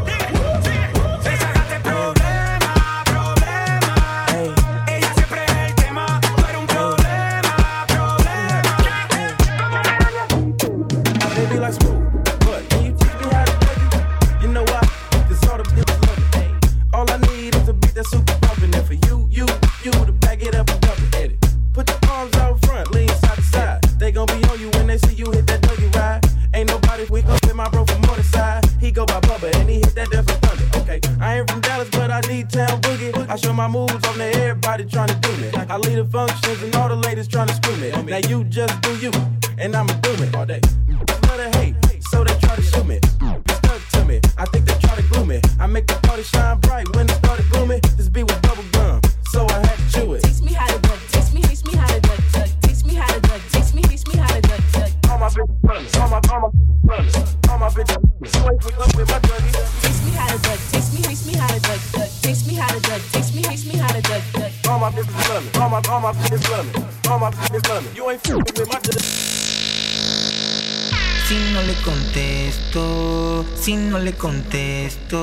esa gata es problema, problema. Ella siempre es el tema, tú eres un problema, problema. Baby like smooth, but can you teach me how to do it? You know why? Cause all the bitches love it. Ay. All I need is a beat that's super bumpin'. And for you, you, you to back it up and dump it. Hit it. Put your arms out front, lean side to side. They gon' be on you when they see you hit that Dougie ride. Ain't nobody weak up in my bro from Morningside. He go by Bubba and he hit that Death from Thunder. Okay, I ain't from Dallas, but I need town boogie. I show my moves on to everybody tryna do me. I lead the functions and all the ladies tryna screw me. Now you just do you, and I'ma do it all day. Love to hate, so they try to shoot me. Stuck to me, I think they try to glue me. I make the party shine bright when it started glooming. This beat was bubble gum, so I had to chew it. Teach me how to duck, teach me, teach me how to duck, duck. Teach me how to duck, teach me, teach me how to duck, duck. All my bitches brothers, all my, all my brothers, all my bitches brothers. So ain't put up with my druggies. Teach me how to duck, teach me, teach me how to duck, duck. Teach me how to duck, teach me, teach me how to duck, duck. All my bitches love me, all my, all my bitches love me, all my bitches love me. You ain't fooling with my Si no le contesto, si no le contesto,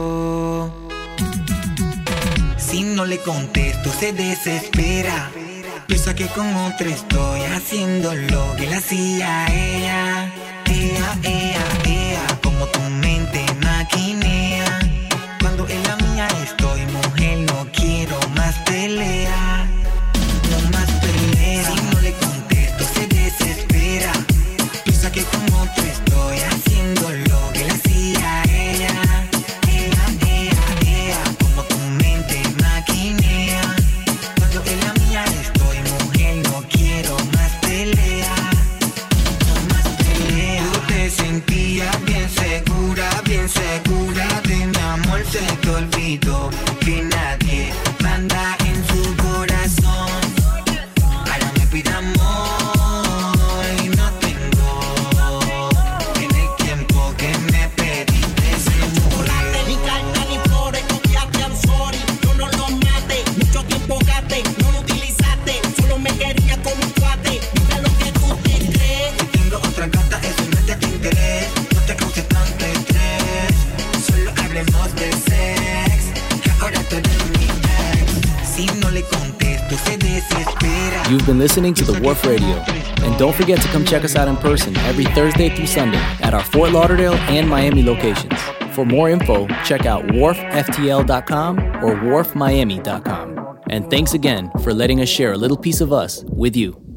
si no le contesto se desespera. Piensa que con otra estoy haciendo lo que le hacía a ella. Ea, ea, ea, como tu mente maquinea. Cuando en la mía estoy, mujer, no quiero más pelea. No más pelea. Si no le contesto se desespera. Piensa que con otro estoy haciendo lo que le hacía a ella. Ea, ea, ea, como tu mente maquinea. Cuando en la mía estoy, mujer, no quiero más pelea. No más pelea. Tú te sentías bien segura, bien segura de mi amor. Se te olvidó que nadie manda en su corazón. Ahora me pide amor y no tengo. En el tiempo que me pediste se murió. Ni carta ni flores, copiaste, I'm sorry. Yo no lo maté, mucho tiempo gasté. No lo utilizaste, solo me quería como un cuate. Mira lo que tú te crees. Si tengo otra gata, eso no es de tu interés. No te causes tanto estrés. Solo hablemos de sex, que ahora tú eres mi ex. Si no le contesto contexto se desespera. You've been listening to The Wharf Radio. And don't forget to come check us out in person every Thursday through Sunday at our Fort Lauderdale and Miami locations. For more info, check out wharf f t l dot com or wharf miami dot com. And thanks again for letting us share a little piece of us with you.